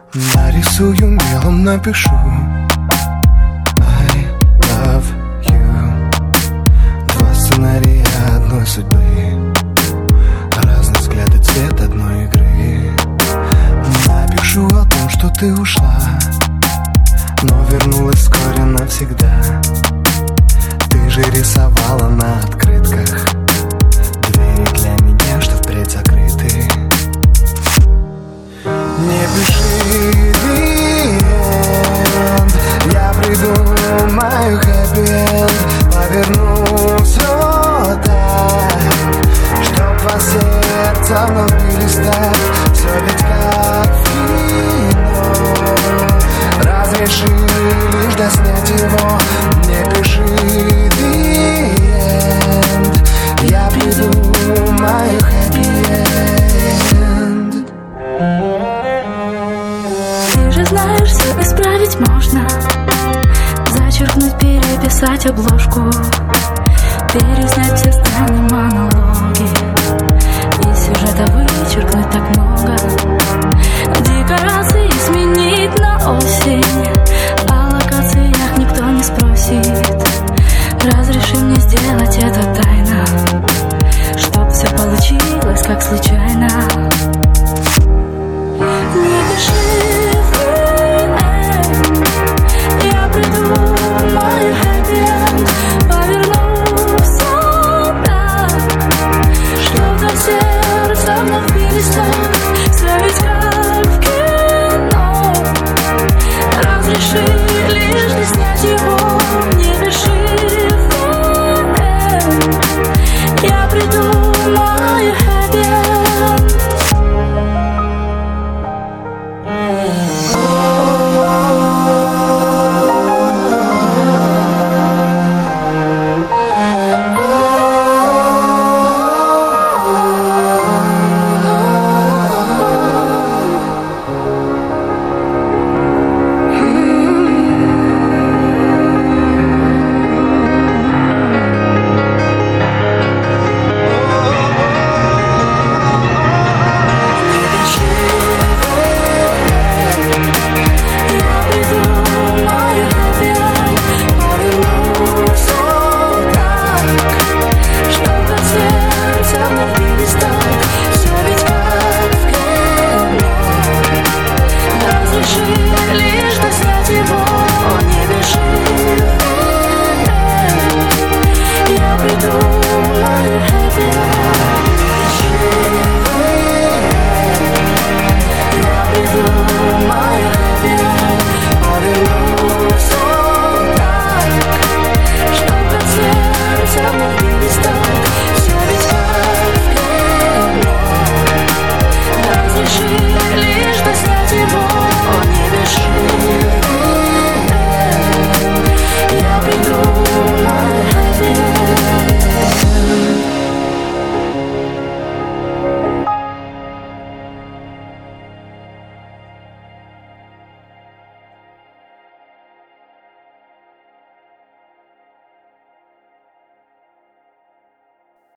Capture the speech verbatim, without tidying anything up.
Нарисую мелом, напишу I love you. Два сценария одной судьбы, разные взгляды, цвет одной игры. Напишу о том, что ты ушла, но вернулась вскоре навсегда. Ты же рисовала на открытках двери для меня, что впредь закрыты. Не пиши the end, я придумаю хэппи-энд. Поверну все так, чтоб два сердца вновь перестать. Все ведь как фильм, разреши лишь доснять его. Не пиши the end, я придумаю хэппи-энд. Ты же знаешь, все исправить можно. Зачеркнуть, переписать обложку, переснять все сцены, монологи. Из сюжета вычеркнуть так много. Дико